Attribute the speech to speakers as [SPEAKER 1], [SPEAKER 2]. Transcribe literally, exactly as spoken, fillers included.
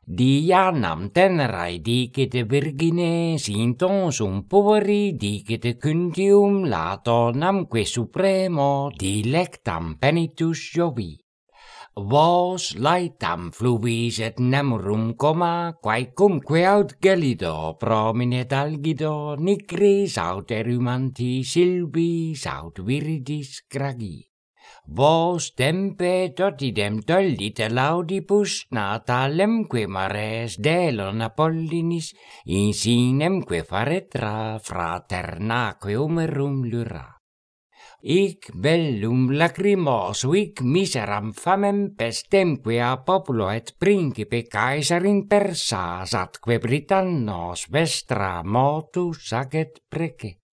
[SPEAKER 1] Dianam tenerai dicite virgine sinton sum poveri dicite cundium latonamque supremo dilectam penitus Jovi. Vos laetam fluvis et nemurum coma quaecumque aut gelido prominet algido nigris aut erumanti silvis aut viridis gragi. Vos tempe totidem tollite laudibus natalemque mares delon Apollinis insinemque faretra fraternaque umerum lyra. Ic bellum lacrimos vic miseram famem pestemque a populo et principe Caesarin persas atque Britannos vestra motus agit prece.